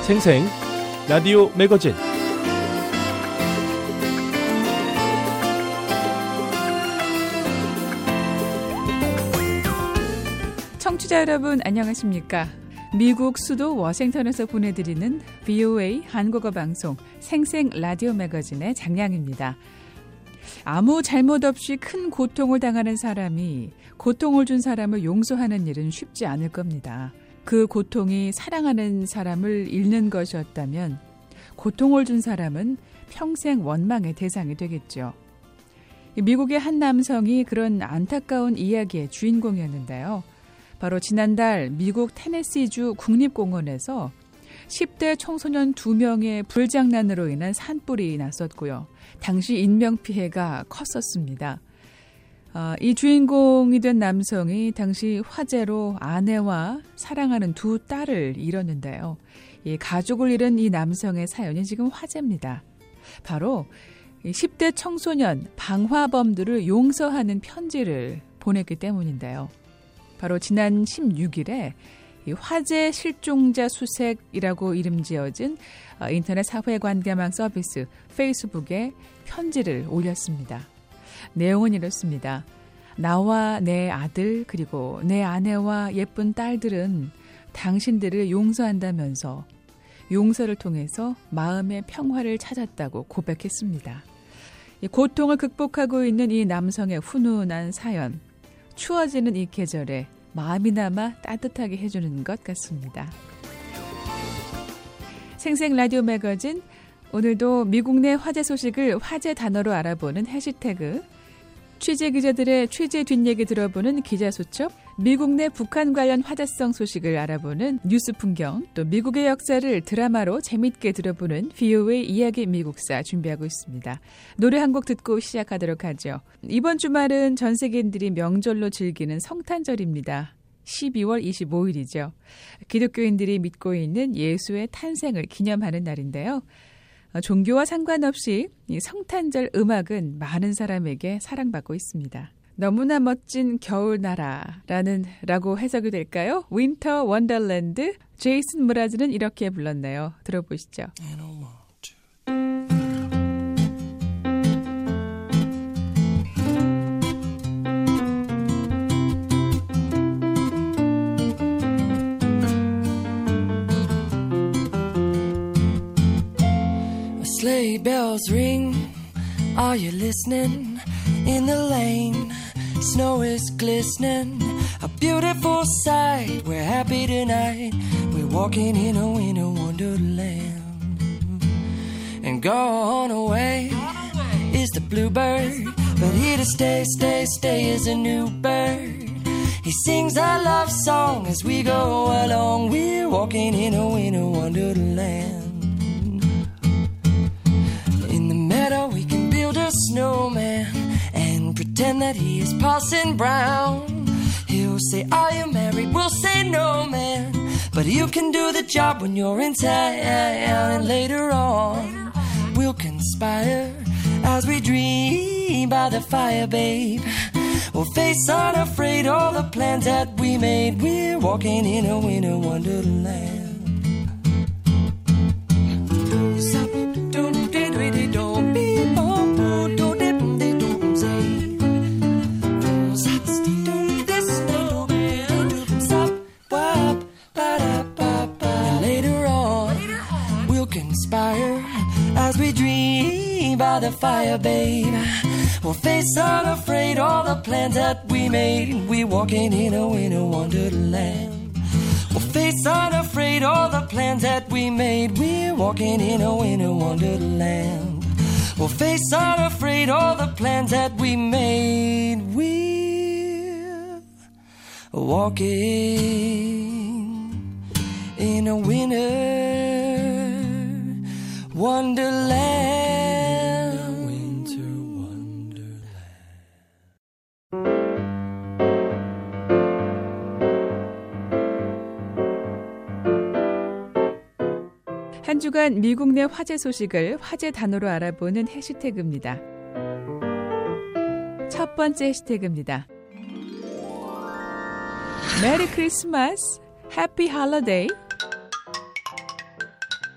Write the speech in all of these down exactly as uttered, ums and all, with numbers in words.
생생 라디오 매거진 청취자 여러분 안녕하십니까? 미국 수도 워싱턴에서 보내드리는 브이오에이 한국어 방송 생생 라디오 매거진의 장량입니다. 아무 잘못 없이 큰 고통을 당하는 사람이 고통을 준 사람을 용서하는 일은 쉽지 않을 겁니다. 그 고통이 사랑하는 사람을 잃는 것이었다면 고통을 준 사람은 평생 원망의 대상이 되겠죠. 미국의 한 남성이 그런 안타까운 이야기의 주인공이었는데요. 바로 지난달 미국 테네시주 국립공원에서 십 대 청소년 두 명의 불장난으로 인한 산불이 났었고요. 당시 인명피해가 컸었습니다. 어, 이 주인공이 된 남성이 당시 화재로 아내와 사랑하는 두 딸을 잃었는데요. 이 가족을 잃은 이 남성의 사연이 지금 화제입니다. 바로 십 대 청소년 방화범들을 용서하는 편지를 보냈기 때문인데요. 바로 지난 십육 일에 이 화재 실종자 수색이라고 이름 지어진 인터넷 사회관계망 서비스 페이스북에 편지를 올렸습니다. 내용은 이렇습니다. 나와 내 아들 그리고 내 아내와 예쁜 딸들은 당신들을 용서한다면서 용서를 통해서 마음의 평화를 찾았다고 고백했습니다. 이 고통을 극복하고 있는 이 남성의 훈훈한 사연, 추워지는 이 계절에 마음이나마 따뜻하게 해주는 것 같습니다. 생생 라디오 매거진, 오늘도 미국 내 화재 소식을 화제 단어로 알아보는 해시태그, 취재 기자들의 취재 뒷얘기 들어보는 기자수첩, 미국 내 북한 관련 화제성 소식을 알아보는 뉴스 풍경, 또 미국의 역사를 드라마로 재밌게 들어보는 브이오에이 이야기 미국사 준비하고 있습니다. 노래 한 곡 듣고 시작하도록 하죠. 이번 주말은 전 세계인들이 명절로 즐기는 성탄절입니다. 십이월 이십오일이죠. 기독교인들이 믿고 있는 예수의 탄생을 기념하는 날인데요. 종교와 상관없이 이 성탄절 음악은 많은 사람에게 사랑받고 있습니다. 너무나 멋진 겨울나라라는 라고 해석이 될까요? 윈터 원더랜드, 제이슨 무라즈는 이렇게 불렀네요. 들어보시죠. Sleigh bells ring, are you listening? In the lane, snow is glistening, a beautiful sight. We're happy tonight, we're walking in a winter wonderland. And gone away is the bluebird, but here to stay, stay, stay is a new bird. He sings our love song as we go along. We're walking in a winter wonderland. We can build a snowman and pretend that he is Parson Brown. He'll say, are you married? We'll say no, man, but you can do the job when you're in town. And later on we'll conspire as we dream by the fire, babe. We'll face unafraid all the plans that we made. We're walking in a winter wonderland. As we dream by the fire, babe, we'll face unafraid all the plans that we made. We're walking in a winter wonderland. We'll face unafraid all the plans that we made. We're walking in a winter wonderland. We'll face unafraid all the plans that we made. We're walking in a winter Wonderland, winter wonderland. 한 주간 미국 내 화제 소식을 화제 단어로 알아보는 해시태그입니다. 첫 번째 해시태그입니다. 메리 크리스마스, 해피 할러데이.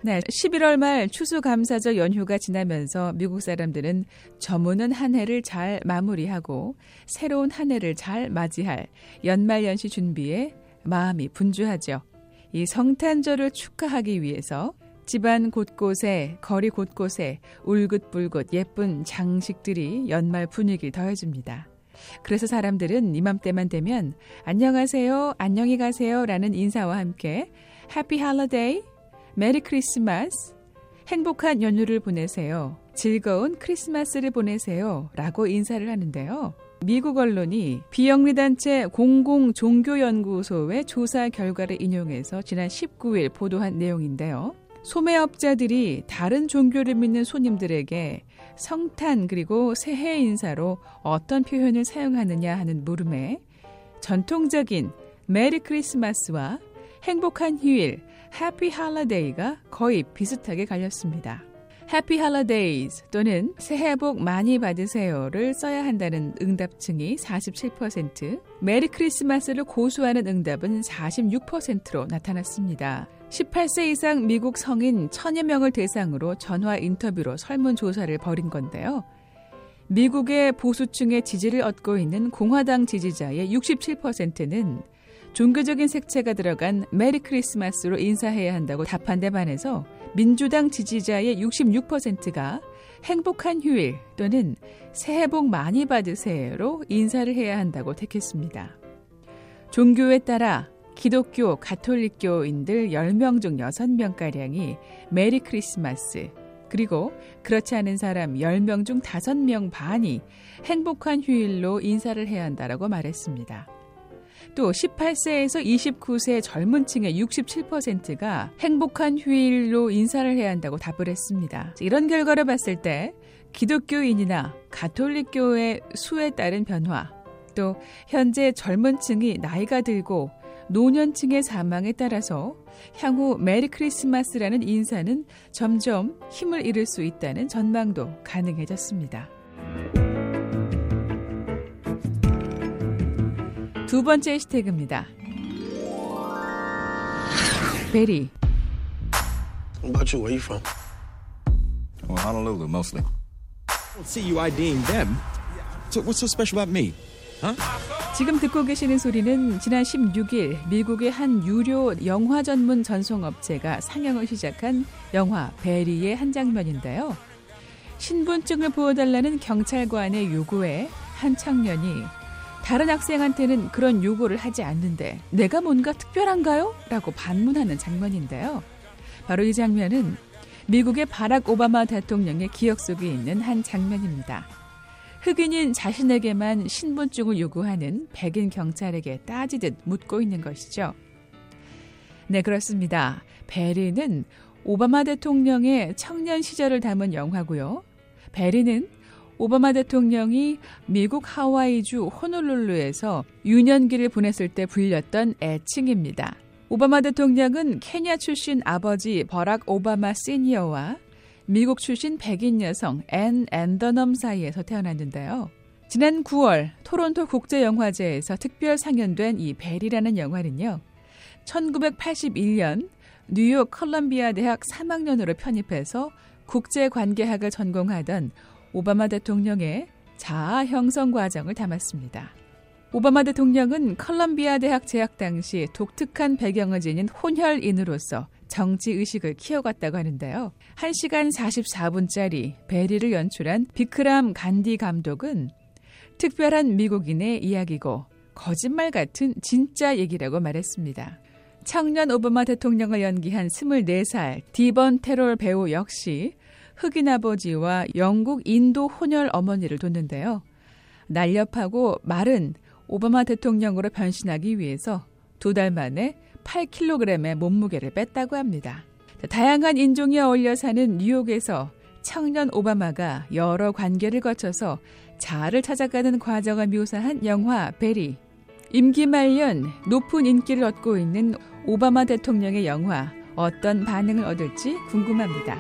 네, 십일월 말 추수감사절 연휴가 지나면서 미국 사람들은 저무는 한 해를 잘 마무리하고 새로운 한 해를 잘 맞이할 연말연시 준비에 마음이 분주하죠. 이 성탄절을 축하하기 위해서 집안 곳곳에, 거리 곳곳에 울긋불긋 예쁜 장식들이 연말 분위기를 더해줍니다. 그래서 사람들은 이맘때만 되면 안녕하세요, 안녕히 가세요 라는 인사와 함께 해피 할리데이, 메리 크리스마스, 행복한 연휴를 보내세요, 즐거운 크리스마스를 보내세요 라고 인사를 하는데요. 미국 언론이 비영리단체 공공종교연구소의 조사 결과를 인용해서 지난 십구 일 보도한 내용인데요. 소매업자들이 다른 종교를 믿는 손님들에게 성탄 그리고 새해 인사로 어떤 표현을 사용하느냐 하는 물음에 전통적인 메리 크리스마스와 행복한 휴일, 해피 할리데이가 거의 비슷하게 갈렸습니다. 해피 할리데이즈 또는 새해 복 많이 받으세요를 써야 한다는 응답층이 사십칠 퍼센트, 메리 크리스마스를 고수하는 응답은 사십육 퍼센트로 나타났습니다. 십팔 세 이상 미국 성인 천여 명을 대상으로 전화 인터뷰로 설문조사를 벌인 건데요. 미국의 보수층의 지지를 얻고 있는 공화당 지지자의 육십칠 퍼센트는 종교적인 색채가 들어간 메리 크리스마스로 인사해야 한다고 답한 데 반해서 민주당 지지자의 육십육 퍼센트가 행복한 휴일 또는 새해 복 많이 받으세요로 인사를 해야 한다고 택했습니다. 종교에 따라 기독교, 가톨릭교인들 열 명 중 여섯 명가량이 메리 크리스마스, 그리고 그렇지 않은 사람 열 명 중 다섯 명 반이 행복한 휴일로 인사를 해야 한다고 말했습니다. 또 십팔 세에서 이십구 세 젊은 층의 육십칠 퍼센트가 행복한 휴일로 인사를 해야 한다고 답을 했습니다. 이런 결과를 봤을 때 기독교인이나 가톨릭교의 수에 따른 변화, 또 현재 젊은 층이 나이가 들고 노년층의 사망에 따라서 향후 메리 크리스마스라는 인사는 점점 힘을 잃을 수 있다는 전망도 가능해졌습니다. 두 번째 해시태그입니다. 베리. What about you? Where you from? Well, Honolulu, mostly. I don't see you IDing them. So what's so special about me? Huh? 지금 듣고 계시는 소리는 지난 십육 일 미국의 한 유료 영화 전문 전송업체가 상영을 시작한 영화 베리의 한 장면인데요. 신분증을 보여달라는 경찰관의 요구에 한 청년이 다른 학생한테는 그런 요구를 하지 않는데 내가 뭔가 특별한가요? 라고 반문하는 장면인데요. 바로 이 장면은 미국의 바락 오바마 대통령의 기억 속에 있는 한 장면입니다. 흑인인 자신에게만 신분증을 요구하는 백인 경찰에게 따지듯 묻고 있는 것이죠. 네, 그렇습니다. 베리는 오바마 대통령의 청년 시절을 담은 영화고요. 베리는 오바마 대통령이 미국 하와이주 호놀룰루에서 유년기를 보냈을 때 불렸던 애칭입니다. 오바마 대통령은 케냐 출신 아버지 버락 오바마 시니어와 미국 출신 백인 여성 앤 앤더넘 사이에서 태어났는데요. 지난 구월 토론토 국제영화제에서 특별 상연된 이 베리라는 영화는요. 천구백팔십일 년 뉴욕 컬럼비아 대학 삼 학년으로 편입해서 국제관계학을 전공하던 오바마 대통령의 자아 형성 과정을 담았습니다. 오바마 대통령은 컬럼비아 대학 재학 당시 독특한 배경을 지닌 혼혈인으로서 정치의식을 키워갔다고 하는데요. 한 시간 사십사 분짜리 베리를 연출한 비크람 간디 감독은 특별한 미국인의 이야기고 거짓말 같은 진짜 얘기라고 말했습니다. 청년 오바마 대통령을 연기한 스물네 살 디번 테롤 배우 역시 흑인 아버지와 영국 인도 혼혈 어머니를 뒀는데요. 날렵하고 마른 오바마 대통령으로 변신하기 위해서 두 달 만에 팔 킬로그램의 몸무게를 뺐다고 합니다. 다양한 인종이 어울려 사는 뉴욕에서 청년 오바마가 여러 관계를 거쳐서 자아를 찾아가는 과정을 묘사한 영화 베리. 임기 말년 높은 인기를 얻고 있는 오바마 대통령의 영화 어떤 반응을 얻을지 궁금합니다.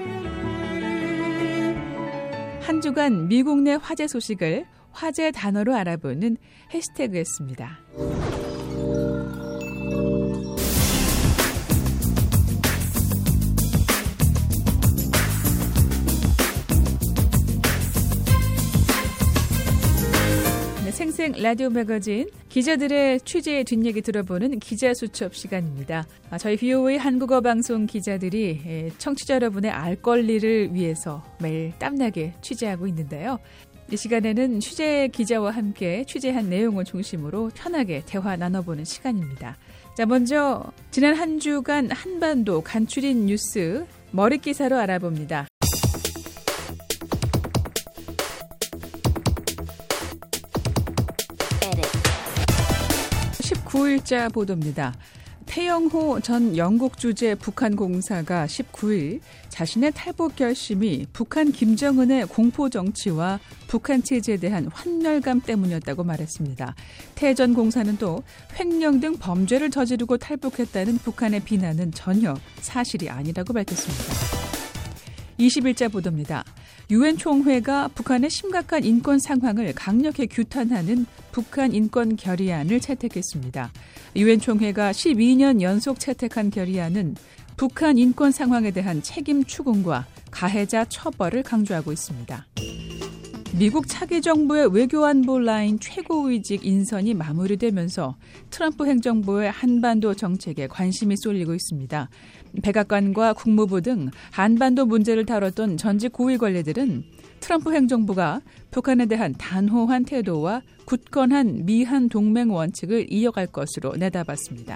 한 주간 미국 내 화제 소식을 화제 단어로 알아보는 해시태그였습니다. 생생 라디오 매거진 기자들의 취재 뒷얘기 들어보는 기자수첩 시간입니다. 저희 비오에이 한국어 방송 기자들이 청취자 여러분의 알 권리를 위해서 매일 땀나게 취재하고 있는데요. 이 시간에는 취재 기자와 함께 취재한 내용을 중심으로 편하게 대화 나눠보는 시간입니다. 자, 먼저 지난 한 주간 한반도 간추린 뉴스 머릿기사로 알아봅니다. 십구 일자 보도입니다. 태영호 전 영국 주재 북한 공사가 십구 일 자신의 탈북 결심이 북한 김정은의 공포 정치와 북한 체제에 대한 환멸감 때문이었다고 말했습니다. 태 전 공사는 또 횡령 등 범죄를 저지르고 탈북했다는 북한의 비난은 전혀 사실이 아니라고 밝혔습니다. 이십 일자 보도입니다. 유엔 총회가 북한의 심각한 인권 상황을 강력히 규탄하는 북한 인권 결의안을 채택했습니다. 유엔 총회가 십이 년 연속 채택한 결의안은 북한 인권 상황에 대한 책임 추궁과 가해자 처벌을 강조하고 있습니다. 미국 차기 정부의 외교안보 라인 최고위직 인선이 마무리되면서 트럼프 행정부의 한반도 정책에 관심이 쏠리고 있습니다. 백악관과 국무부 등 한반도 문제를 다뤘던 전직 고위 관리들은 트럼프 행정부가 북한에 대한 단호한 태도와 굳건한 미한 동맹 원칙을 이어갈 것으로 내다봤습니다.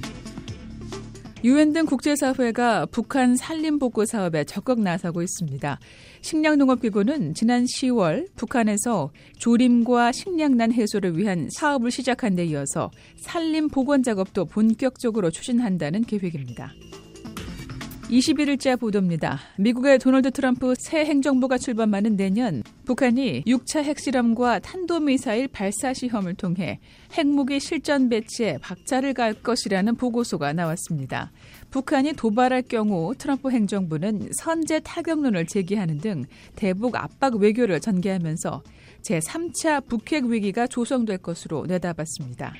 유엔 등 국제사회가 북한 산림복구 사업에 적극 나서고 있습니다. 식량농업기구는 지난 시월 북한에서 조림과 식량난 해소를 위한 사업을 시작한 데 이어서 산림 복원 작업도 본격적으로 추진한다는 계획입니다. 이십일 일자 보도입니다. 미국의 도널드 트럼프 새 행정부가 출범하는 내년 북한이 육 차 핵실험과 탄도미사일 발사 시험을 통해 핵무기 실전 배치에 박차를 가할 것이라는 보고서가 나왔습니다. 북한이 도발할 경우 트럼프 행정부는 선제 타격론을 제기하는 등 대북 압박 외교를 전개하면서 제삼 차 북핵 위기가 조성될 것으로 내다봤습니다.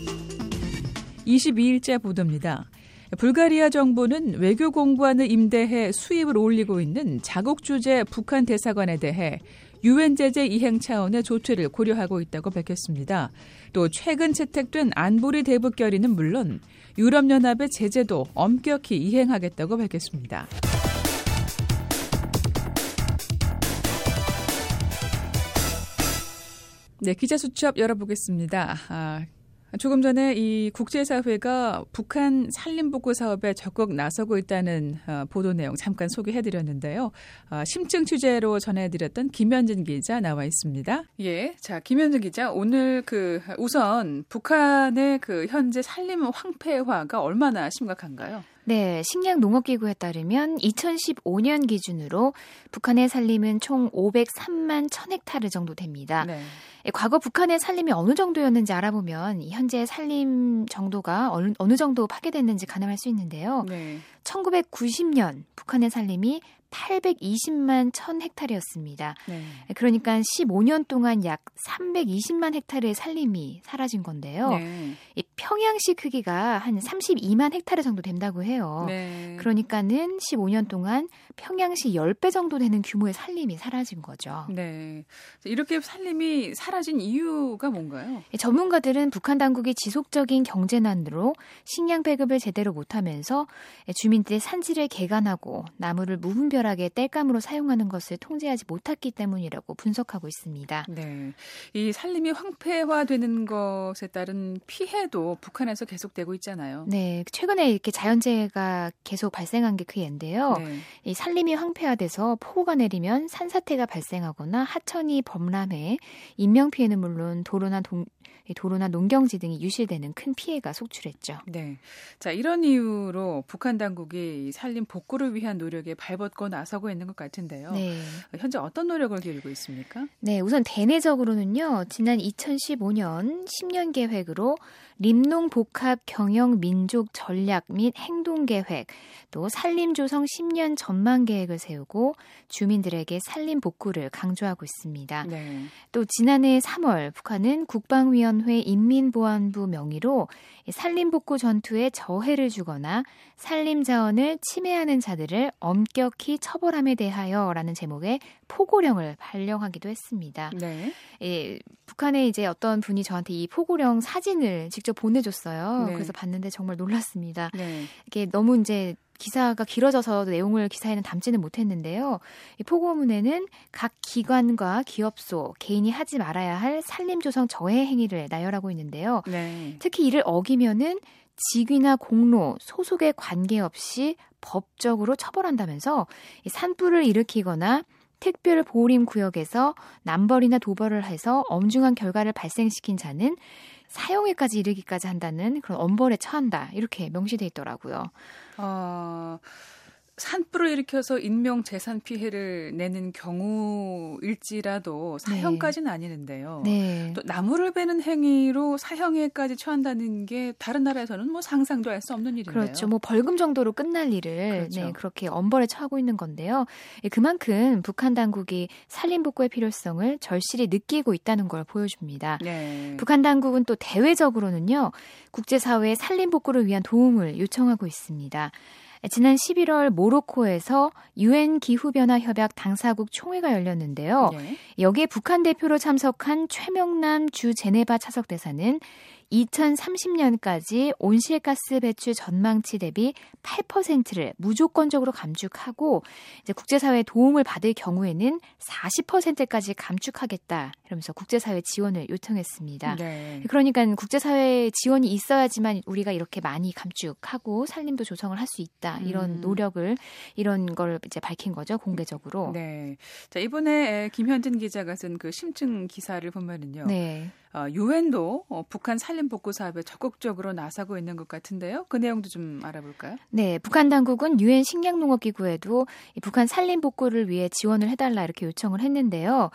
이십이 일자 보도입니다. 불가리아 정부는 외교 공관을 임대해 수입을 올리고 있는 자국 주재 북한 대사관에 대해 유엔 제재 이행 차원의 조치를 고려하고 있다고 밝혔습니다. 또 최근 채택된 안보리 대북 결의는 물론 유럽연합의 제재도 엄격히 이행하겠다고 밝혔습니다. 네, 기자수첩 열어보겠습니다. 아, 조금 전에 이 국제사회가 북한 산림복구 사업에 적극 나서고 있다는 어, 보도 내용 잠깐 소개해드렸는데요. 어, 심층 취재로 전해드렸던 김현진 기자 나와 있습니다. 예, 자 김현진 기자, 오늘 그 우선 북한의 그 현재 산림 황폐화가 얼마나 심각한가요? 네, 식량농업기구에 따르면 이천십오 년 기준으로 북한의 산림은 총 오백삼만 천 헥타르 정도 됩니다. 네. 과거 북한의 산림이 어느 정도였는지 알아보면 현재 산림 정도가 어느, 어느 정도 파괴됐는지 가늠할 수 있는데요. 네. 천구백구십 년 북한의 산림이 팔백이십만 천 헥타르였습니다. 네. 그러니까 십오 년 동안 약 삼백이십만 헥타르의 산림이 사라진 건데요. 네. 이 평양시 크기가 한 삼십이만 헥타르 정도 된다고 해요. 네. 그러니까는 십오 년 동안 평양시 십 배 정도 되는 규모의 산림이 사라진 거죠. 네. 이렇게 산림이 사라진 이유가 뭔가요? 전문가들은 북한 당국이 지속적인 경제난으로 식량 배급을 제대로 못하면서 주민들의 산지를 개간하고 나무를 무분별하게 땔감으로 사용하는 것을 통제하지 못했기 때문이라고 분석하고 있습니다. 네, 이 산림이 황폐화되는 것에 따른 피해도 북한에서 계속되고 있잖아요. 네, 최근에 이렇게 자연재해가 계속 발생한 게 그 예인데요. 네. 이 산림이 황폐화돼서 폭우가 내리면 산사태가 발생하거나 하천이 범람해 인명 피해는 물론 도로나 동, 도로나 농경지 등이 유실되는 큰 피해가 속출했죠. 네, 자 이런 이유로 북한 당국이 산림 복구를 위한 노력에 발벗고 나서고 있는 것 같은데요. 네. 현재 어떤 노력을 기울이고 있습니까? 네, 우선 대내적으로는요. 지난 이천십오 년 십 년 계획으로 림농복합 경영민족 전략 및 행동계획, 또 산림조성 십 년 전망계획을 세우고 주민들에게 산림 복구를 강조하고 있습니다. 네. 또 지난해 삼월 북한은 국방위 산림위원회 인민보안부 명의로 산림복구 전투에 저해를 주거나 산림자원을 침해하는 자들을 엄격히 처벌함에 대하여라는 제목의 포고령을 발령하기도 했습니다. 네. 예, 북한에 이제 어떤 분이 저한테 이 포고령 사진을 직접 보내줬어요. 네. 그래서 봤는데 정말 놀랐습니다. 네. 이게 너무 이제 기사가 길어져서 내용을 기사에는 담지는 못했는데요. 이 포고문에는 각 기관과 기업소, 개인이 하지 말아야 할 산림조성 저해 행위를 나열하고 있는데요. 네. 특히 이를 어기면은 직위나 공로, 소속에 관계없이 법적으로 처벌한다면서 이 산불을 일으키거나 특별 보호림 구역에서 남벌이나 도벌을 해서 엄중한 결과를 발생시킨 자는 사형에까지 이르기까지 한다는 그런 엄벌에 처한다. 이렇게 명시돼 있더라고요. 어, 산불을 일으켜서 인명 재산 피해를 내는 경우일지라도 사형까지는 네. 아니는데요. 네. 또 나무를 베는 행위로 사형에까지 처한다는 게 다른 나라에서는 뭐 상상도 할 수 없는 일인데요. 그렇죠. 뭐 벌금 정도로 끝날 일을 그렇죠. 네, 그렇게 엄벌에 처하고 있는 건데요. 그만큼 북한 당국이 산림복구의 필요성을 절실히 느끼고 있다는 걸 보여줍니다. 네. 북한 당국은 또 대외적으로는요. 국제사회의 산림복구를 위한 도움을 요청하고 있습니다. 지난 십일월 모로코에서 유엔 기후변화협약 당사국 총회가 열렸는데요. 네. 여기에 북한 대표로 참석한 최명남 주 제네바 차석대사는 이천삼십 년까지 온실가스 배출 전망치 대비 팔 퍼센트를 무조건적으로 감축하고 이제 국제사회의 도움을 받을 경우에는 사십 퍼센트까지 감축하겠다. 이러면서 국제사회 지원을 요청했습니다. 네. 그러니까 국제사회 지원이 있어야지만 우리가 이렇게 많이 감축하고 산림도 조성을 할 수 있다. 이런 음. 노력을 이런 걸 이제 밝힌 거죠. 공개적으로. 네. 자, 이번에 김현진 기자가 쓴 그 심층 기사를 보면은요. 네. 어, 유엔도 어, 북한 산림복구 사업에 적극적으로 나서고 있는 것 같은데요. 그 내용도 좀 알아볼까요? 네, 북한 당국은 유엔 식량농업기구에도 이 북한 산림복구를 위해 지원을 해달라 이렇게 요청을 했는데요.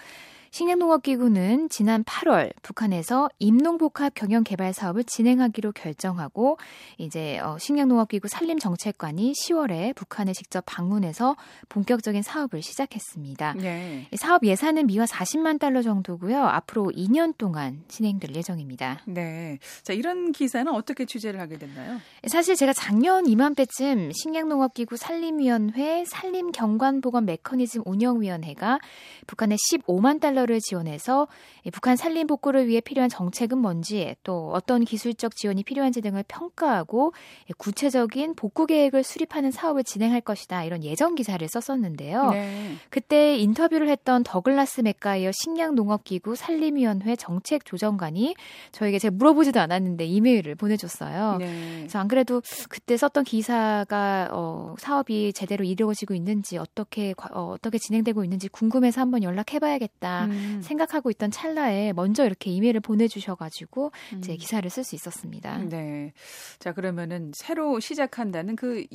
식량농업기구는 지난 팔월 북한에서 임농복합 경영개발 사업을 진행하기로 결정하고 이제 어, 식량농업기구 산림정책관이 시월에 북한에 직접 방문해서 본격적인 사업을 시작했습니다. 네. 이 사업 예산은 미화 사십만 달러 정도고요. 앞으로 이 년 동안 진행될 예정입니다. 네. 자, 이런 기사는 어떻게 취재를 하게 됐나요? 사실 제가 작년 이맘때쯤 식량농업기구 산림위원회 산림경관보건 메커니즘 운영위원회가 북한에 십오만 달러를 지원해서 북한 산림 복구를 위해 필요한 정책은 뭔지 또 어떤 기술적 지원이 필요한지 등을 평가하고 구체적인 복구 계획을 수립하는 사업을 진행할 것이다. 이런 예정 기사를 썼었는데요. 네. 그때 인터뷰를 했던 더글라스 맥가이어 식량농업기구 산림위원회 정책조정관이 저에게 제가 물어보지도 않았는데 이메일을 보내줬어요. 네. 그래서 안 그래도 그때 썼던 기사가 어, 사업이 제대로 이루어지고 있는지 어떻게 어, 어떻게 진행되고 있는지 궁금해서 한번 연락해봐야겠다. 음. 생각하고 있던 찰나에 먼저 이렇게 이메일을 보내주셔가지고 음. 제 기사를 쓸 수 있었습니다. 네. 자, 그러면은 새로 시작한다는 그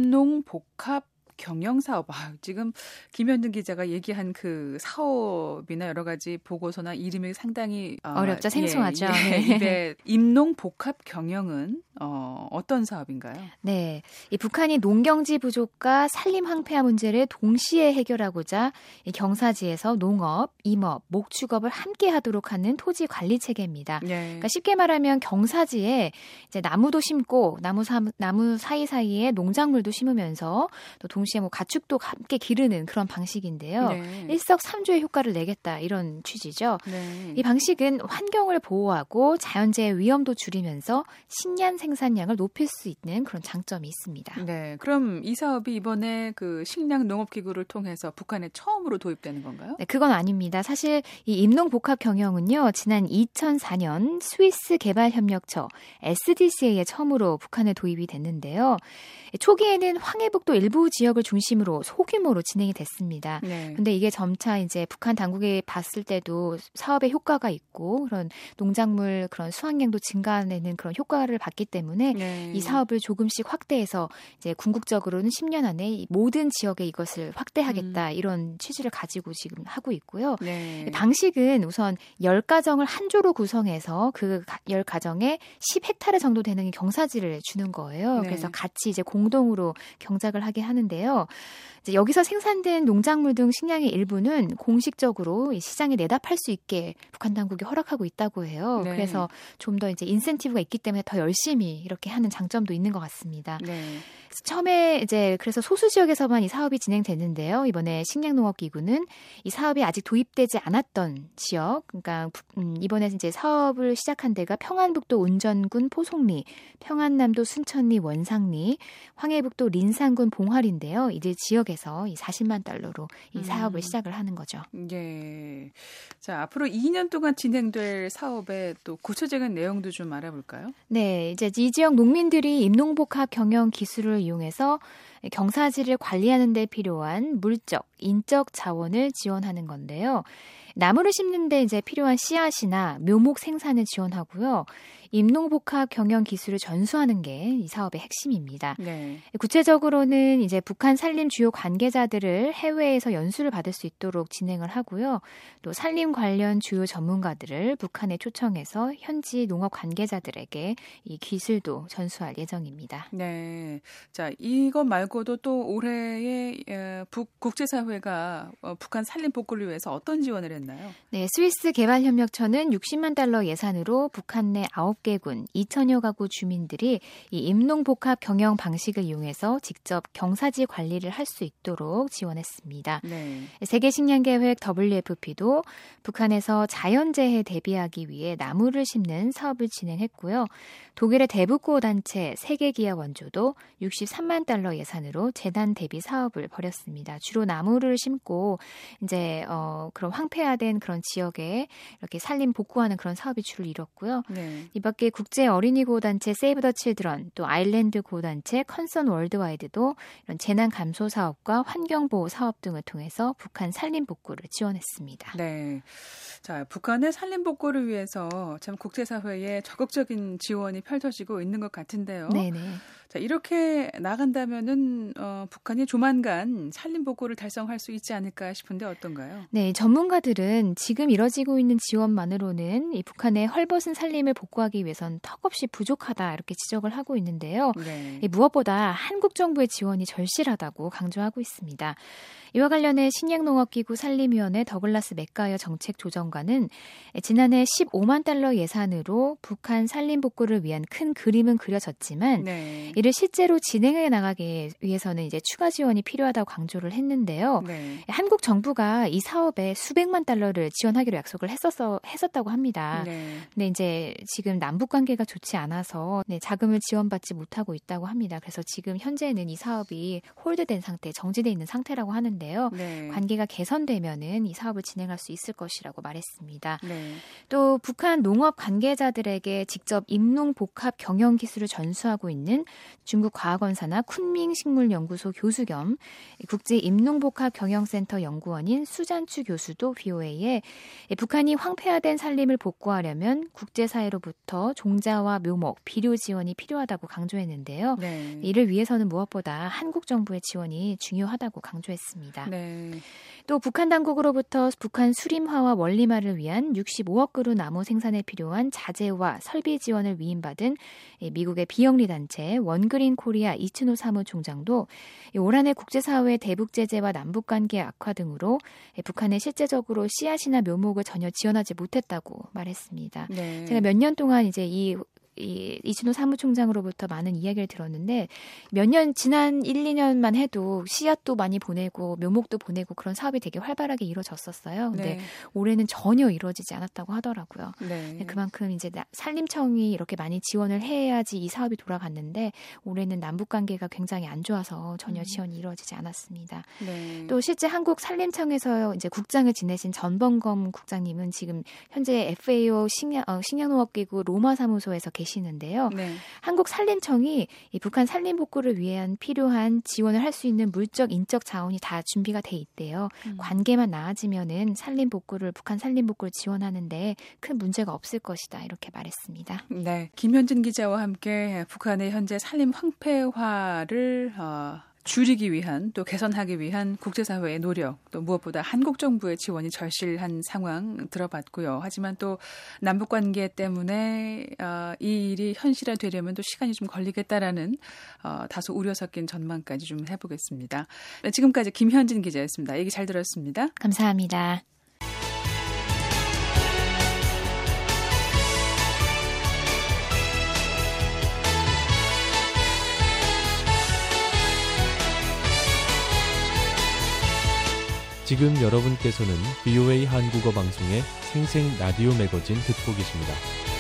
임농복합 경영사업. 아, 지금 김현준 기자가 얘기한 그 사업이나 여러 가지 보고서나 이름이 상당히 어, 어렵죠. 생소하죠. 예, 예, 입에 임농복합 경영은 어, 어떤 사업인가요? 네, 이 북한이 농경지 부족과 산림 황폐화 문제를 동시에 해결하고자 이 경사지에서 농업, 임업, 목축업을 함께 하도록 하는 토지 관리 체계입니다. 네. 그러니까 쉽게 말하면 경사지에 이제 나무도 심고 나무 사, 나무 사이사이에 농작물도 심으면서 또 동시에 뭐 가축도 함께 기르는 그런 방식인데요. 네. 일석삼조의 효과를 내겠다 이런 취지죠. 네. 이 방식은 환경을 보호하고 자연재해 위험도 줄이면서 식량 생산량을 높일 수 있는 그런 장점이 있습니다. 네, 그럼 이 사업이 이번에 그 식량농업기구를 통해서 북한에 처음으로 도입되는 건가요? 네, 그건 아닙니다. 사실 이 임농복합 경영은요, 지난 이천사 년 스위스 개발협력처 에스디씨에이에 처음으로 북한에 도입이 됐는데요. 초기에는 황해북도 일부 지역을 중심으로 소규모로 진행이 됐습니다. 네. 근데 이게 점차 이제 북한 당국이 봤을 때도 사업에 효과가 있고 그런 농작물 그런 수확량도 증가하는 그런 효과를 봤기 때문에 네. 이 사업을 조금씩 확대해서 이제 궁극적으로는 십 년 안에 모든 지역에 이것을 확대하겠다 음. 이런 취지를 가지고 지금 하고 있고요. 네. 방식은 우선 열 가정을 한 조로 구성해서 그 열 가정에 십 헥타르 정도 되는 경사지를 주는 거예요. 네. 그래서 같이 이제 공동으로 경작을 하게 하는데요. 있는데요. 이제 여기서 생산된 농작물 등 식량의 일부는 공식적으로 이 시장에 내다 팔 수 있게 북한 당국이 허락하고 있다고 해요. 네. 그래서 좀 더 이제 인센티브가 있기 때문에 더 열심히 이렇게 하는 장점도 있는 것 같습니다. 네. 처음에 이제 그래서 소수 지역에서만 이 사업이 진행됐는데요. 이번에 식량농업기구는 이 사업이 아직 도입되지 않았던 지역, 그러니까 음, 이번에 이제 사업을 시작한 데가 평안북도 운전군 포송리, 평안남도 순천리 원상리, 황해북도 린산군 봉화리인데요. 이들 지역에서 이 사십만 달러로 이 사업을 음. 시작을 하는 거죠. 예. 자, 앞으로 이 년 동안 진행될 사업의 또 구체적인 내용도 좀 알아볼까요? 네, 이제 이 지역 농민들이 임농복합 경영 기술을 이용해서 경사지를 관리하는 데 필요한 물적, 인적 자원을 지원하는 건데요. 나무를 심는 데 이제 필요한 씨앗이나 묘목 생산을 지원하고요. 임농복합 경영 기술을 전수하는 게 이 사업의 핵심입니다. 네. 구체적으로는 이제 북한 산림 주요 관계자들을 해외에서 연수를 받을 수 있도록 진행을 하고요. 또 산림 관련 주요 전문가들을 북한에 초청해서 현지 농업 관계자들에게 이 기술도 전수할 예정입니다. 네. 자, 이것 말고도 또 올해에 북 국제사회가 북한 산림 복구를 위해서 어떤 지원을 했나요? 네, 스위스 개발협력처는 육십만 달러 예산으로 북한 내 아홉 개군 이천여 가구 주민들이 이 임농복합 경영 방식을 이용해서 직접 경사지 관리를 할 수 있도록 지원했습니다. 네. 세계식량계획 더블유에프피도 북한에서 자연재해 대비하기 위해 나무를 심는 사업을 진행했고요. 독일의 대북구호 단체 세계기아 원조도 육십삼만 달러 예산으로 재단 대비 사업을 벌였습니다. 주로 나무를 심고 이제 어, 그런 황폐화된 그런 지역에 이렇게 산림 복구하는 그런 사업이 주를 이뤘고요. 네. 이 밖에 국제 어린이 구호 단체 세이브 더 칠드런, 또 아일랜드 구호 단체 컨선 월드와이드도 이런 재난 감소 사업과 환경 보호 사업 등을 통해서 북한 산림 복구를 지원했습니다. 네. 자, 북한의 산림 복구를 위해서 참 국제사회에 적극적인 지원이 펼쳐지고 있는 것 같은데요. 네네. 자, 이렇게 나간다면은 어, 북한이 조만간 산림 복구를 달성할 수 있지 않을까 싶은데 어떤가요? 네, 전문가들은 지금 이뤄지고 있는 지원만으로는 이 북한의 헐벗은 산림을 복구하기 위해선 턱없이 부족하다 이렇게 지적을 하고 있는데요. 네. 무엇보다 한국 정부의 지원이 절실하다고 강조하고 있습니다. 이와 관련해 식량농업기구 산림위원회 더글라스 맥가이어 정책조정관은 지난해 십오만 달러 예산으로 북한 산림 복구를 위한 큰 그림은 그려졌지만 네. 이를 실제로 진행해 나가기 위해서는 이제 추가 지원이 필요하다고 강조를 했는데요. 네. 한국 정부가 이 사업에 수백만 달러를 지원하기로 약속을 했었어, 했었다고 합니다. 네. 근데 이제 지금 남북 관계가 좋지 않아서 네, 자금을 지원받지 못하고 있다고 합니다. 그래서 지금 현재는 이 사업이 홀드된 상태, 정지돼 있는 상태라고 하는데 네. 관계가 개선되면은 이 사업을 진행할 수 있을 것이라고 말했습니다. 네. 또 북한 농업 관계자들에게 직접 임농복합 경영 기술을 전수하고 있는 중국 과학원사나 쿤밍식물연구소 교수 겸 국제 임농복합 경영센터 연구원인 수잔추 교수도 브이오에이에 북한이 황폐화된 산림을 복구하려면 국제사회로부터 종자와 묘목, 비료 지원이 필요하다고 강조했는데요. 네. 이를 위해서는 무엇보다 한국 정부의 지원이 중요하다고 강조했습니다. 네. 또 북한 당국으로부터 북한 수림화와 원림화를 위한 육십오억 그루 나무 생산에 필요한 자재와 설비 지원을 위임받은 미국의 비영리 단체 원그린 코리아 이츠노 사무총장도 올 한해 국제사회의 대북 제재와 남북관계 악화 등으로 북한에 실제적으로 씨앗이나 묘목을 전혀 지원하지 못했다고 말했습니다. 네. 제가 몇 년 동안 이제 이 이 이준호 사무총장으로부터 많은 이야기를 들었는데 몇 년 지난 일, 이 년만 해도 씨앗도 많이 보내고 묘목도 보내고 그런 사업이 되게 활발하게 이루어졌었어요. 근데 네. 올해는 전혀 이루어지지 않았다고 하더라고요. 네. 그만큼 이제 산림청이 이렇게 많이 지원을 해야지 이 사업이 돌아갔는데 올해는 남북 관계가 굉장히 안 좋아서 전혀 지원이 이루어지지 않았습니다. 네. 또 실제 한국 산림청에서 이제 국장을 지내신 전범검 국장님은 지금 현재 에프에이오 식량, 어, 식량농업기구 로마 사무소에서 계시 시는데요. 네. 한국 산림청이 이 북한 산림 복구를 위한 필요한 지원을 할 수 있는 물적, 인적 자원이 다 준비가 돼 있대요. 음. 관계만 나아지면은 산림 복구를 북한 산림 복구를 지원하는데 큰 문제가 없을 것이다 이렇게 말했습니다. 네, 김현진 기자와 함께 북한의 현재 산림 황폐화를 어, 줄이기 위한 또 개선하기 위한 국제사회의 노력 또 무엇보다 한국 정부의 지원이 절실한 상황 들어봤고요. 하지만 또 남북관계 때문에 어, 이 일이 현실화되려면 또 시간이 좀 걸리겠다라는 어, 다소 우려 섞인 전망까지 좀 해보겠습니다. 네, 지금까지 김현진 기자였습니다. 얘기 잘 들었습니다. 감사합니다. 지금 여러분께서는 브이오에이 한국어 방송의 생생 라디오 매거진 듣고 계십니다.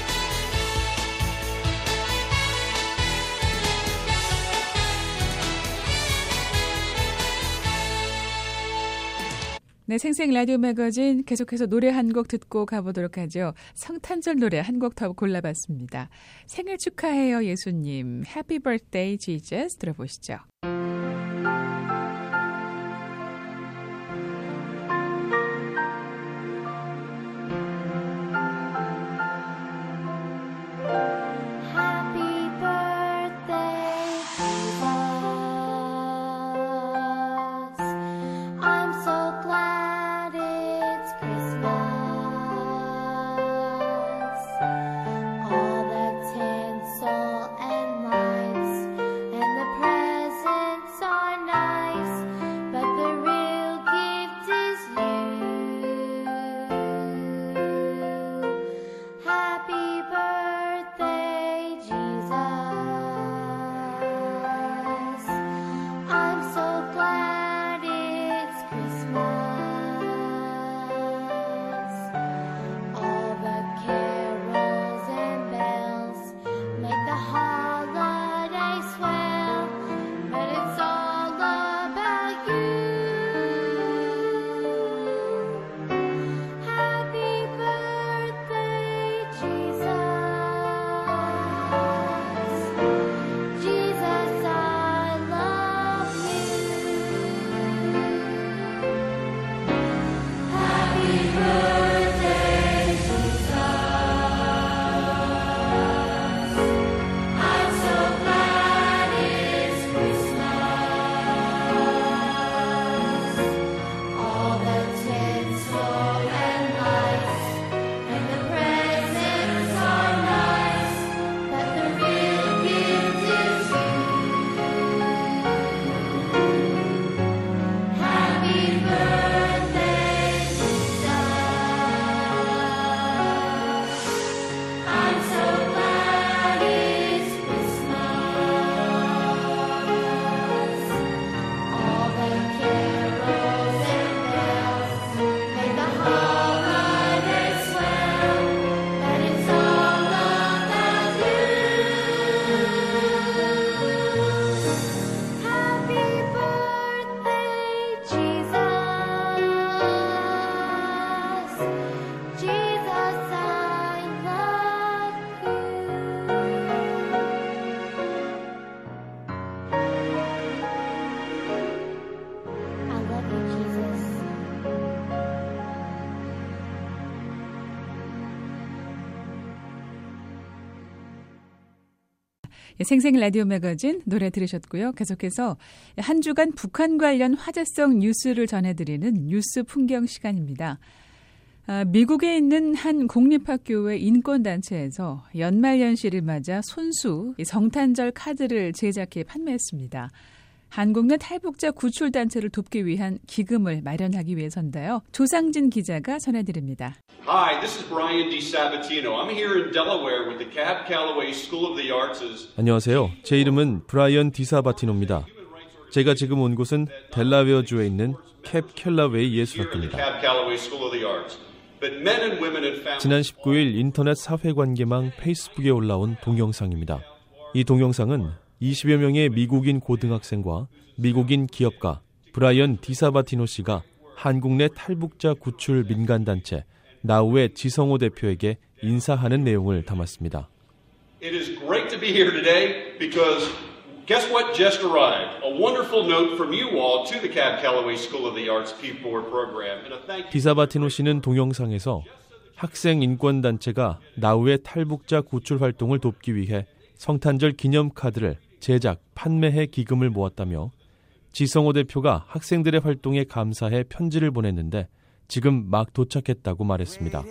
네, 생생 라디오 매거진 계속해서 노래 한 곡 듣고 가보도록 하죠. 성탄절 노래 한 곡 더 골라봤습니다. 생일 축하해요 예수님, Happy Birthday Jesus 들어보시죠. 생생 라디오 매거진 노래 들으셨고요. 계속해서 한 주간 북한 관련 화제성 뉴스를 전해드리는 뉴스 풍경 시간입니다. 아, 미국에 있는 한 공립학교의 인권단체에서 연말연시를 맞아 손수 성탄절 카드를 제작해 판매했습니다. 한국 내 탈북자 구출단체를 돕기 위한 기금을 마련하기 위해서인데요. 조상진 기자가 전해드립니다. Hi, this is Brian DiSabatino. I'm here in Delaware with the Cab Calloway School of the Arts. 안녕하세요. 제 이름은 브라이언 디사바티노입니다. 제가 지금 온 곳은 델라웨어주에 있는 캡 캘러웨이 예술학교입니다. 지난 십구 일 인터넷 사회관계망 페이스북에 올라온 동영상입니다. 이 동영상은 이십여 명의 미국인 고등학생과 미국인 기업가 브라이언 디사바티노 씨가 한국 내 탈북자 구출 민간단체 나우의 지성호 대표에게 인사하는 내용을 담았습니다. It is great to be here today because guess what just arrived? A wonderful note from you all to the Cab Calloway School of the Arts P four program. And a thank you. 디사바티노 씨는 동영상에서 학생 인권단체가 나우의 탈북자 구출 활동을 돕기 위해 성탄절 기념 카드를 제작, 판매해 기금을 모았다며 지성호 대표가 학생들의 활동에 감사해 편지를 보냈는데 지금 막 도착했다고 말했습니다.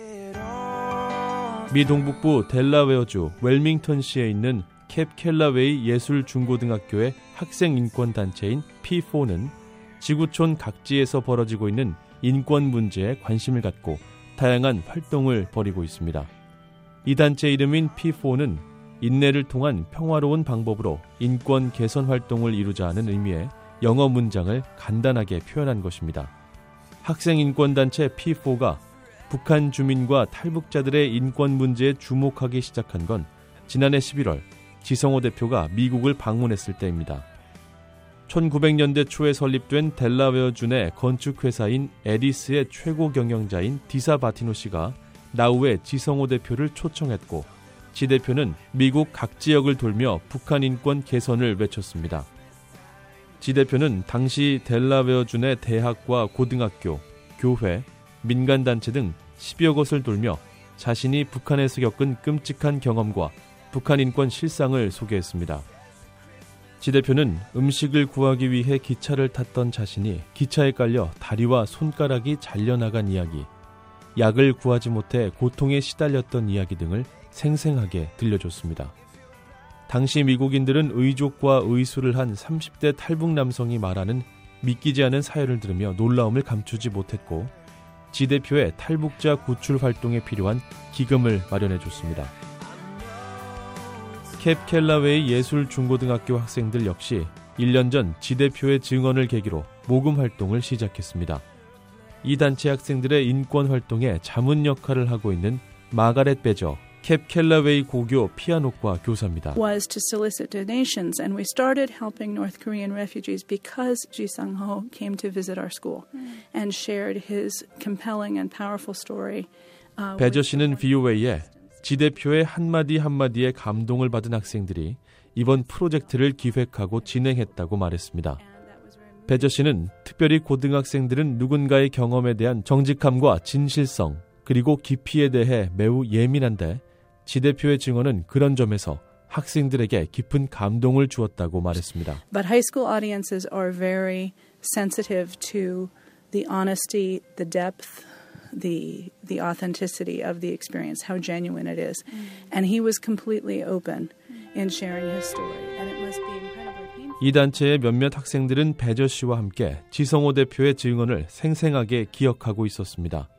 미 동북부 델라웨어주 웰밍턴시에 있는 캡 켈라웨이 예술중고등학교의 학생인권단체인 피포는 지구촌 각지에서 벌어지고 있는 인권 문제에 관심을 갖고 다양한 활동을 벌이고 있습니다. 이 단체 이름인 피포는 인내를 통한 평화로운 방법으로 인권 개선 활동을 이루자는 의미의 영어 문장을 간단하게 표현한 것입니다. 학생인권단체 피포가 북한 주민과 탈북자들의 인권 문제에 주목하기 시작한 건 지난해 십일월 지성호 대표가 미국을 방문했을 때입니다. 천구백 년대 초에 설립된 델라웨어주의 건축회사인 에디스의 최고 경영자인 디사 바티노 씨가 나후에 지성호 대표를 초청했고 지 대표는 미국 각 지역을 돌며 북한 인권 개선을 외쳤습니다. 지 대표는 당시 델라웨어주의 대학과 고등학교, 교회, 민간단체 등 십여 곳을 돌며 자신이 북한에서 겪은 끔찍한 경험과 북한 인권 실상을 소개했습니다. 지 대표는 음식을 구하기 위해 기차를 탔던 자신이 기차에 깔려 다리와 손가락이 잘려나간 이야기, 약을 구하지 못해 고통에 시달렸던 이야기 등을 생생하게 들려줬습니다. 당시 미국인들은 의족과 의술을 한 삼십 대 탈북 남성이 말하는 믿기지 않은 사연을 들으며 놀라움을 감추지 못했고 지 대표의 탈북자 구출 활동에 필요한 기금을 마련해줬습니다. 캡 켈라웨이 예술중고등학교 학생들 역시 일 년 전 지 대표의 증언을 계기로 모금 활동을 시작했습니다. 이 단체 학생들의 인권 활동에 자문 역할을 하고 있는 마가렛 베저 캡 켈라웨이 고교 피아노과 교사입니다. was to solicit donations, and we started helping North Korean refugees because Ji Sang-ho came to visit our school and shared his compelling and powerful story. Uh, 베저 씨는 브이오에이에 지 대표의 한마디 한마디에 감동을 받은 학생들이 이번 프로젝트를 기획하고 진행했다고 말했습니다. 베저 씨는 특별히 고등학생들은 누군가의 경험에 대한 정직함과 진실성 그리고 깊이에 대해 매우 예민한데 지 대표의 증언은 그런 점에서 학생들에게 깊은 감동을 주었다고 말했습니다. But high school audiences are very sensitive to the honesty, the depth, the the authenticity of the experience, how genuine it is. And he was completely open in sharing his story. And it must be incredibly painful. 이 단체의 몇몇 학생들은 베저 씨와 함께 지성호 대표의 증언을 생생하게 기억하고 있었습니다.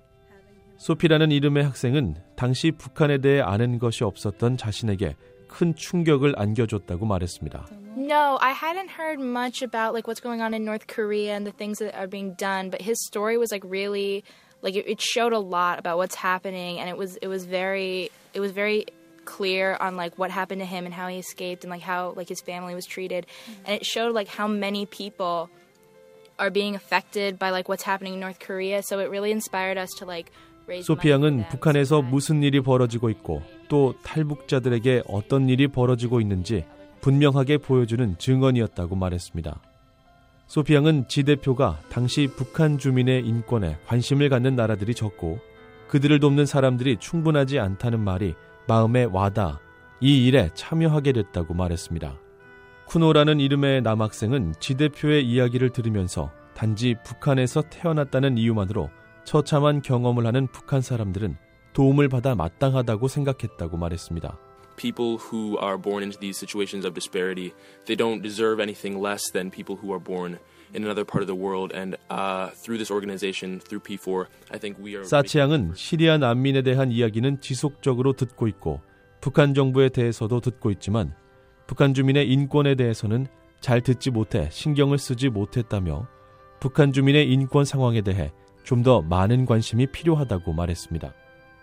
소피라는 이름의 학생은 당시 북한에 대해 아는 것이 없었던 자신에게 큰 충격을 안겨줬다고 말했습니다. No, I hadn't heard much about like what's going on in North Korea and the things that are being done, but his story was like really like it, it showed a lot about what's happening, and it was it was very it was very clear on like what happened to him and how he escaped and like how like his family was treated, and it showed like how many people are being affected by like what's happening in North Korea. So it really inspired us to like. 소피 양은 북한에서 무슨 일이 벌어지고 있고 또 탈북자들에게 어떤 일이 벌어지고 있는지 분명하게 보여주는 증언이었다고 말했습니다. 소피 양은 지 대표가 당시 북한 주민의 인권에 관심을 갖는 나라들이 적고 그들을 돕는 사람들이 충분하지 않다는 말이 마음에 와닿아 이 일에 참여하게 됐다고 말했습니다. 쿠노라는 이름의 남학생은 지 대표의 이야기를 들으면서 단지 북한에서 태어났다는 이유만으로 처참한 경험을 하는 북한 사람들은 도움을 받아 마땅하다고 생각했다고 말했습니다. People who are born into these situations of disparity, they don't deserve anything less than people who are born in another part of the world. And uh, through this organization, through P four, I think we are. 사치 양은 시리아 난민에 대한 이야기는 지속적으로 듣고 있고 북한 정부에 대해서도 듣고 있지만 북한 주민의 인권에 대해서는 잘 듣지 못해 신경을 쓰지 못했다며 북한 주민의 인권 상황에 대해 좀 더 많은 관심이 필요하다고 말했습니다.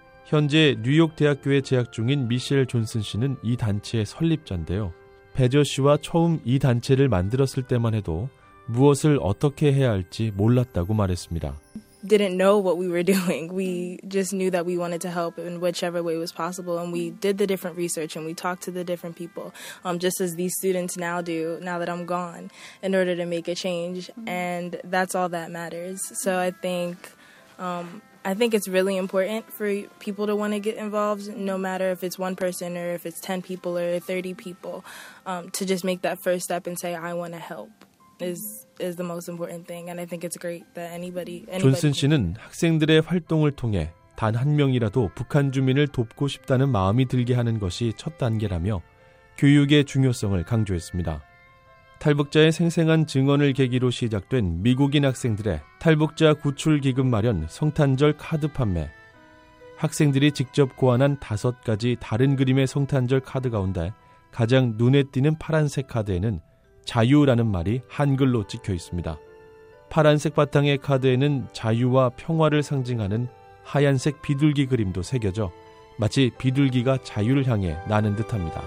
현재 뉴욕 대학교에 재학 중인 미셸 존슨 씨는 이 단체의 설립자인데요. 베저 씨와 처음 이 단체를 만들었을 때만 해도 무엇을 어떻게 해야 할지 몰랐다고 말했습니다. Didn't know what we were doing. We just knew that we wanted to help in whichever way was possible, and we did the different research and we talked to the different people, um, just as these students now do, now that I'm gone, in order to make a change, and that's all that matters. So I think, um, I think it's really important for people to want to get involved, no matter if it's one person or if it's ten people or thirty people, um, to just make that first step and say, I want to help. is is the most important thing, and I think it's great that anybody. anybody 존슨 씨는 학생들의 활동을 통해 단 한 명이라도 북한 주민을 돕고 싶다는 마음이 들게 하는 것이 첫 단계라며 교육의 중요성을 강조했습니다. 탈북자의 생생한 증언을 계기로 시작된 미국인 학생들의 탈북자 구출 기금 마련 성탄절 카드 판매. 학생들이 직접 고안한 다섯 가지 다른 그림의 성탄절 카드 가운데 가장 눈에 띄는 파란색 카드에는 자유라는 말이 한글로 찍혀 있습니다. 파란색 바탕의 카드에는 자유와 평화를 상징하는 하얀색 비둘기 그림도 새겨져 마치 비둘기가 자유를 향해 나는 듯합니다.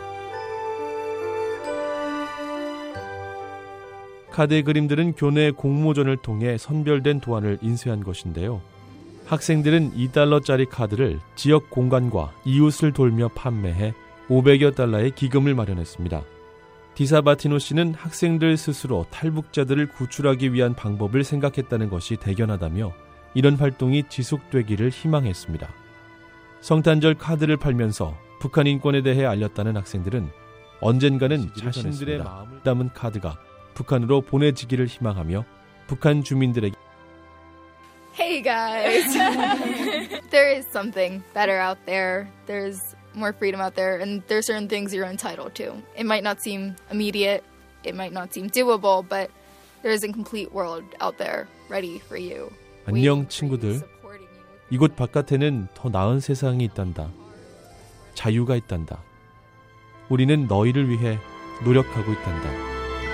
카드의 그림들은 교내 공모전을 통해 선별된 도안을 인쇄한 것인데요. 학생들은 이 달러짜리 카드를 지역 공간과 이웃을 돌며 판매해 오백여 달러의 기금을 마련했습니다. 디사바티노 씨는 학생들 스스로 탈북자들을 구출하기 위한 방법을 생각했다는 것이 대견하다며 이런 활동이 지속되기를 희망했습니다. 성탄절 카드를 팔면서 북한 인권에 대해 알렸다는 학생들은 언젠가는 자신들의 마음을 담은 카드가 북한으로 보내지기를 희망하며 북한 주민들에게 Hey guys! There is something better out there. There's more freedom out there, and there's certain things you're entitled to. It might not seem immediate, it might not seem doable, but there is a complete world out there ready for you. 안녕 친구들. 이곳 바깥에는 더 나은 세상이 있단다. 자유가 있단다. 우리는 너희를 위해 노력하고 있단다.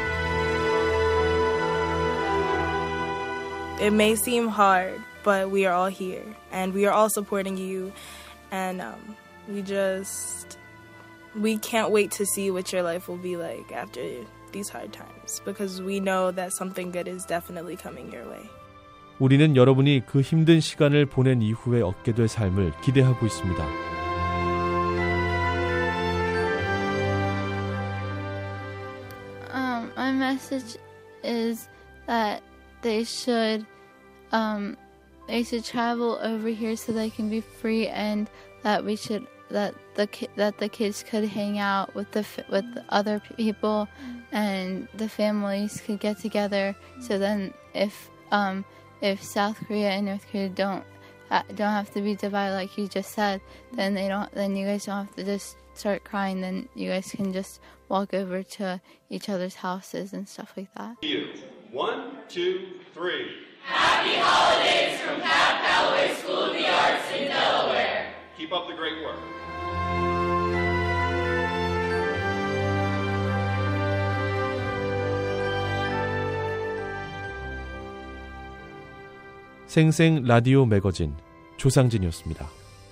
It may seem hard, but we are all here, and we are all supporting you, and um, we just we can't wait to see what your life will be like after these hard times, because we know that something good is definitely coming your way. 우리는 여러분이 그 힘든 시간을 보낸 이후에 얻게 될 삶을 기대하고 있습니다. Um, my message is that they should um, they should travel over here so they can be free, and that we should that the ki- that the kids could hang out with the f- with the other people, and the families could get together. So then, if um, if South Korea and North Korea don't uh, don't have to be divided like you just said, then they don't. Then you guys don't have to just start crying. Then you guys can just walk over to each other's houses and stuff like that. You. One, two, three. Happy holidays from Cab Calloway School of the Arts in Delaware. Keep up the great work. 생생 라디오 매거진 조상진이었습니다.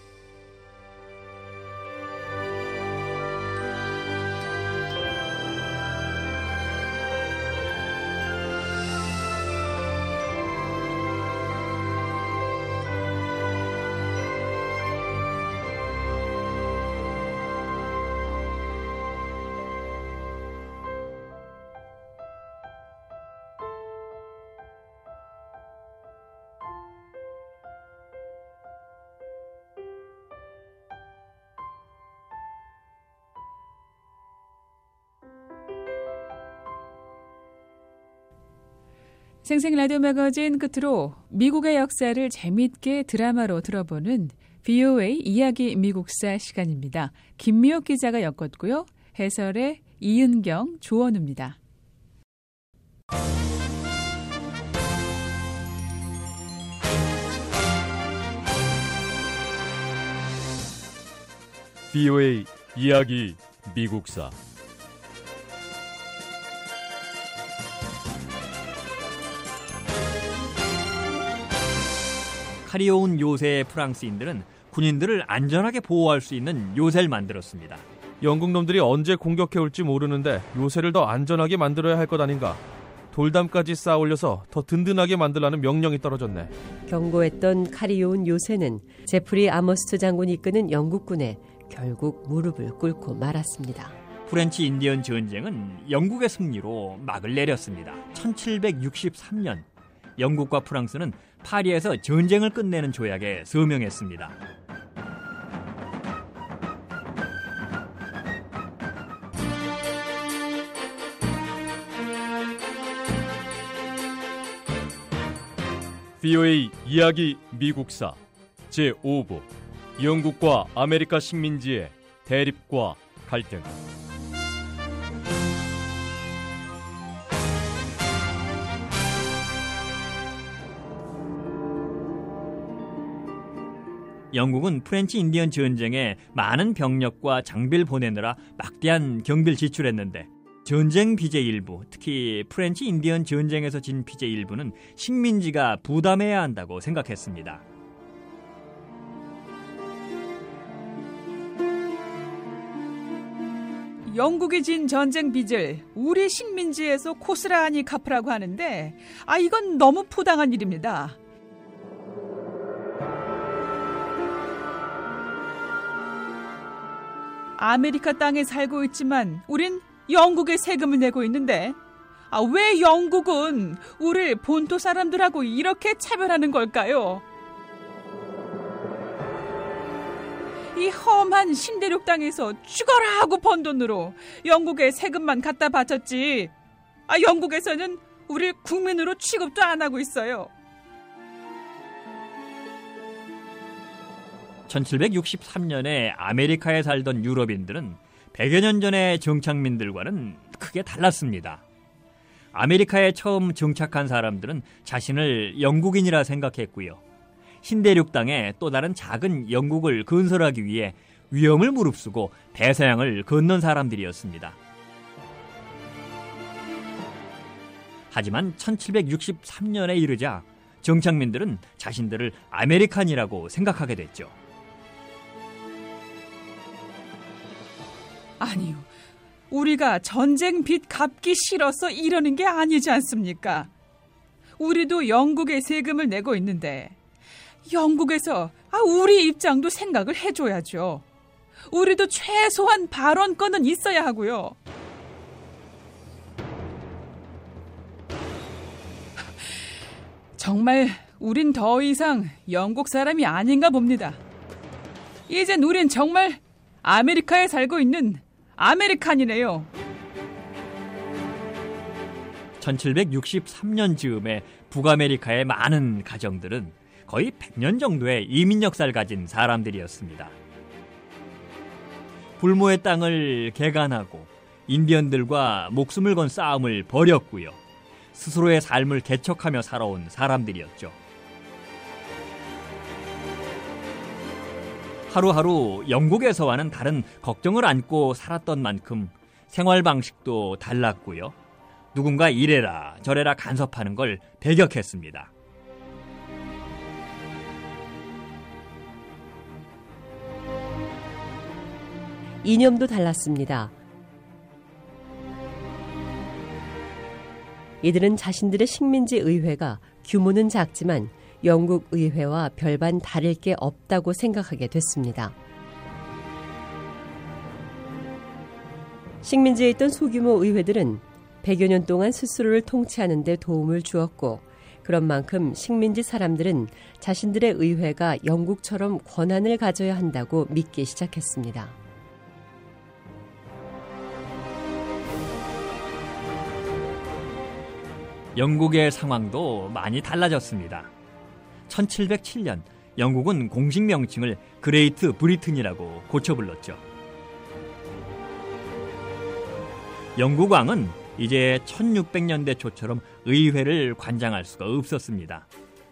생생 라디오 매거진 끝으로 미국의 역사를 재미있게 드라마로 들어보는 브이오에이 이야기 미국사 시간입니다. 김미옥 기자가 엮었고요. 해설의 이은경, 조원우입니다. 브이오에이 이야기 미국사 칼이 온 요새의 프랑스인들은 군인들을 안전하게 보호할 수 있는 요새를 만들었습니다. 영국 놈들이 언제 공격해올지 모르는데 요새를 더 안전하게 만들어야 할 것 아닌가. 돌담까지 쌓아 올려서 더 든든하게 만들라는 명령이 떨어졌네. 경고했던 칼이 온 요새는 제프리 아머스트 장군이 이끄는 영국군에 결국 무릎을 꿇고 말았습니다. 프렌치 인디언 전쟁은 영국의 승리로 막을 내렸습니다. 천칠백육십삼 년 영국과 프랑스는 파리에서 전쟁을 끝내는 조약에 서명했습니다. 비오에이 이야기 미국사 제오 부 영국과 아메리카 식민지의 대립과 갈등. 영국은 프렌치 인디언 전쟁에 많은 병력과 장비를 보내느라 막대한 경비를 지출했는데 전쟁 빚의 일부, 특히 프렌치 인디언 전쟁에서 진 빚의 일부는 식민지가 부담해야 한다고 생각했습니다. 영국이 진 전쟁 빚을 우리 식민지에서 고스란히 갚으라고 하는데 아 이건 너무 부당한 일입니다. 아메리카 땅에 살고 있지만 우린 영국에 세금을 내고 있는데 아, 왜 영국은 우리를 본토 사람들하고 이렇게 차별하는 걸까요? 이 험한 신대륙 땅에서 죽어라 하고 번 돈으로 영국에 세금만 갖다 바쳤지 아, 영국에서는 우리를 국민으로 취급도 안 하고 있어요. 천칠백육십삼 년에 아메리카에 살던 유럽인들은 백여 년 전의 정착민들과는 크게 달랐습니다. 아메리카에 처음 정착한 사람들은 자신을 영국인이라 생각했고요. 신대륙 땅에 또 다른 작은 영국을 건설하기 위해 위험을 무릅쓰고 대서양을 건넌 사람들이었습니다. 하지만 천칠백육십삼 년에 이르자 정착민들은 자신들을 아메리칸이라고 생각하게 됐죠. 아니요. 우리가 전쟁 빚 갚기 싫어서 이러는 게 아니지 않습니까? 우리도 영국에 세금을 내고 있는데 영국에서 아, 우리 입장도 생각을 해줘야죠. 우리도 최소한 발언권은 있어야 하고요. 정말 우린 더 이상 영국 사람이 아닌가 봅니다. 이젠 우린 정말 아메리카에 살고 있는 아메리칸이네요. 천칠백육십삼 년 즈음에 북아메리카의 많은 가정들은 거의 백 년 정도의 이민 역사를 가진 사람들이었습니다. 불모의 땅을 개간하고 인디언들과 목숨을 건 싸움을 벌였고요. 스스로의 삶을 개척하며 살아온 사람들이었죠. 하루하루 영국에서와는 다른 걱정을 안고 살았던 만큼 생활 방식도 달랐고요. 누군가 이래라 저래라 간섭하는 걸 배격했습니다. 이념도 달랐습니다. 이들은 자신들의 식민지 의회가 규모는 작지만 영국 의회와 별반 다를 게 없다고 생각하게 됐습니다. 식민지에 있던 소규모 의회들은 백여 년 동안 스스로를 통치하는 데 도움을 주었고 그런 만큼 식민지 사람들은 자신들의 의회가 영국처럼 권한을 가져야 한다고 믿기 시작했습니다. 영국의 상황도 많이 달라졌습니다. 천칠백칠 년 영국은 공식 명칭을 그레이트 브리튼이라고 고쳐 불렀죠. 영국 왕은 이제 천육백 년대 초처럼 의회를 관장할 수가 없었습니다.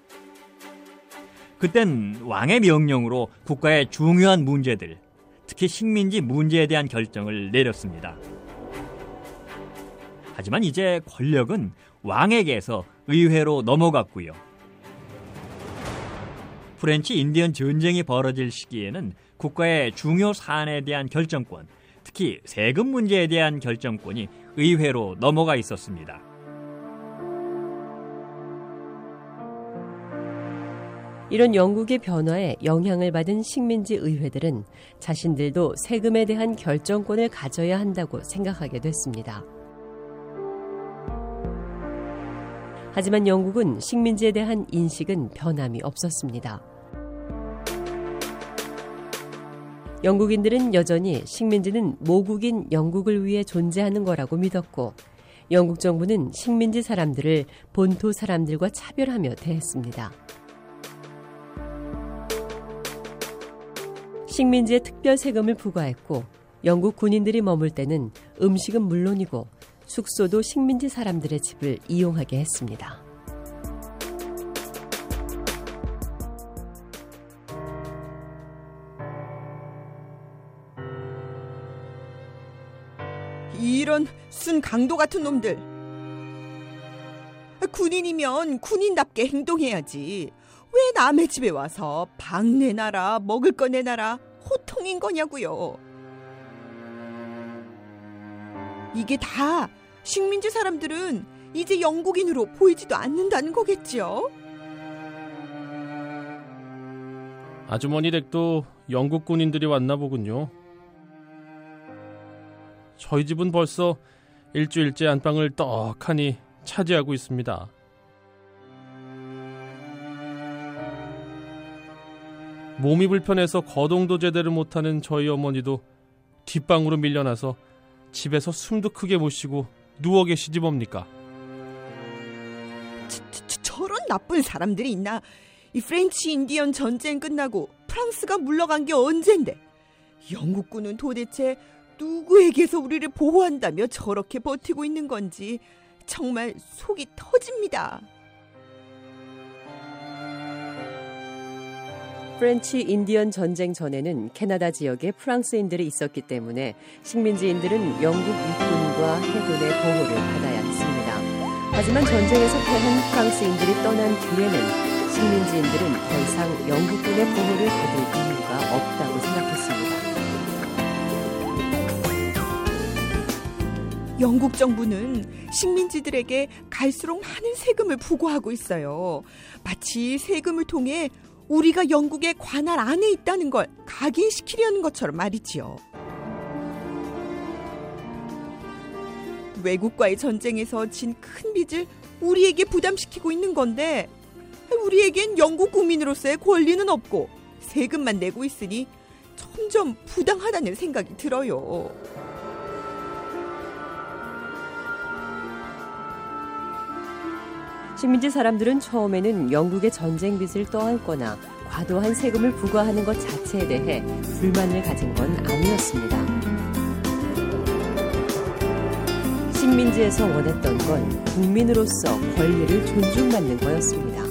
그땐 왕의 명령으로 국가의 중요한 문제들, 특히 식민지 문제에 대한 결정을 내렸습니다. 하지만 이제 권력은 왕에게서 의회로 넘어갔고요. 프렌치 인디언 전쟁이 벌어질 시기에는 국가의 중요 사안에 대한 결정권, 특히 세금 문제에 대한 결정권이 의회로 넘어가 있었습니다. 이런 영국의 변화에 영향을 받은 식민지 의회들은 자신들도 세금에 대한 결정권을 가져야 한다고 생각하게 됐습니다. 하지만 영국은 식민지에 대한 인식은 변함이 없었습니다. 영국인들은 여전히 식민지는 모국인 영국을 위해 존재하는 거라고 믿었고 영국 정부는 식민지 사람들을 본토 사람들과 차별하며 대했습니다. 식민지에 특별 세금을 부과했고 영국 군인들이 머물 때는 음식은 물론이고 숙소도 식민지 사람들의 집을 이용하게 했습니다. 이런 순 강도 같은 놈들. 군인이면 군인답게 행동해야지. 왜 남의 집에 와서 방 내놔라, 먹을 거 내놔라, 호통인 거냐고요. 이게 다 식민지 사람들은 이제 영국인으로 보이지도 않는다는 거겠죠? 아주머니 댁도 영국 군인들이 왔나 보군요. 저희 집은 벌써 일주일째 안방을 떡하니 차지하고 있습니다. 몸이 불편해서 거동도 제대로 못하는 저희 어머니도 뒷방으로 밀려나서 집에서 숨도 크게 못 쉬고 누워 계시지 뭡니까? 저, 저, 저런 나쁜 사람들이 있나? 이 프렌치 인디언 전쟁 끝나고 프랑스가 물러간 게 언젠데 영국군은 도대체 누구에게서 우리를 보호한다며 저렇게 버티고 있는 건지 정말 속이 터집니다. 프렌치 인디언 전쟁 전에는 캐나다 지역에 프랑스인들이 있었기 때문에 식민지인들은 영국 육군과 해군의 보호를 받아야 했습니다. 하지만 전쟁에서 패한 프랑스인들이 떠난 뒤에는 식민지인들은 더 이상 영국군의 보호를 받을 이유가 없다고 생각했습니다. 영국 정부는 식민지들에게 갈수록 많은 세금을 부과하고 있어요. 마치 세금을 통해 우리가 영국의 관할 안에 있다는 걸 각인시키려는 것처럼 말이지요. 외국과의 전쟁에서 진 큰 빚을 우리에게 부담시키고 있는 건데 우리에겐 영국 국민으로서의 권리는 없고 세금만 내고 있으니 점점 부당하다는 생각이 들어요. 식민지 사람들은 처음에는 영국의 전쟁 빚을 떠안거나 과도한 세금을 부과하는 것 자체에 대해 불만을 가진 건 아니었습니다. 식민지에서 원했던 건 국민으로서 권리를 존중받는 거였습니다.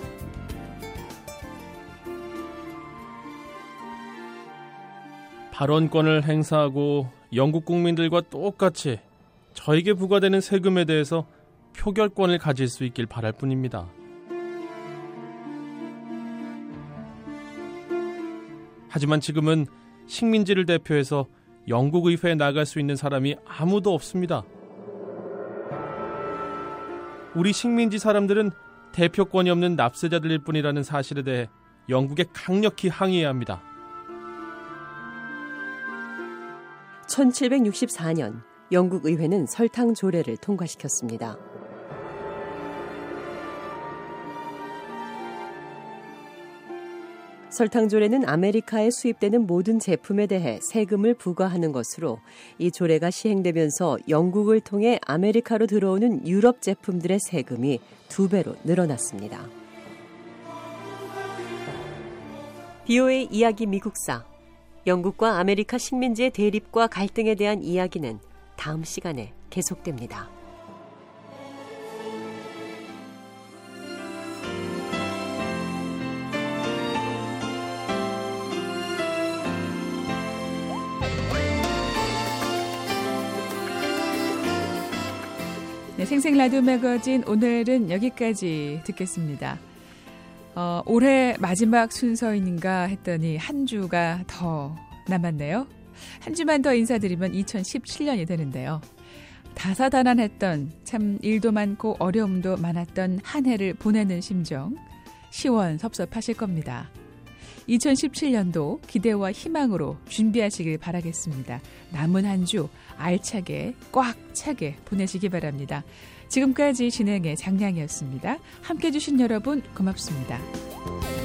발언권을 행사하고 영국 국민들과 똑같이 저에게 부과되는 세금에 대해서 표결권을 가질 수 있길 바랄 뿐입니다. 하지만 지금은 식민지를 대표해서 영국 의회에 나갈 수 있는 사람이 아무도 없습니다. 우리 식민지 사람들은 대표권이 없는 납세자들일 뿐이라는 사실에 대해 영국에 강력히 항의해야 합니다. 천칠백육십사 년 영국 의회는 설탕 조례를 통과시켰습니다. 설탕 조례는 아메리카에 수입되는 모든 제품에 대해 세금을 부과하는 것으로 이 조례가 시행되면서 영국을 통해 아메리카로 들어오는 유럽 제품들의 세금이 두 배로 늘어났습니다. 비오에이 이야기 미국사, 영국과 아메리카 식민지의 대립과 갈등에 대한 이야기는 다음 시간에 계속됩니다. 네, 생생 라디오 매거진 오늘은 여기까지 듣겠습니다. 어, 올해 마지막 순서인가 했더니 한 주가 더 남았네요. 한 주만 더 인사드리면 이천십칠 년이 되는데요. 다사다난했던, 참 일도 많고 어려움도 많았던 한 해를 보내는 심정 시원섭섭하실 겁니다. 이천십칠 년도 기대와 희망으로 준비하시길 바라겠습니다. 남은 한 주 알차게 꽉 차게 보내시기 바랍니다. 지금까지 진행의 장량이었습니다. 함께해 주신 여러분 고맙습니다.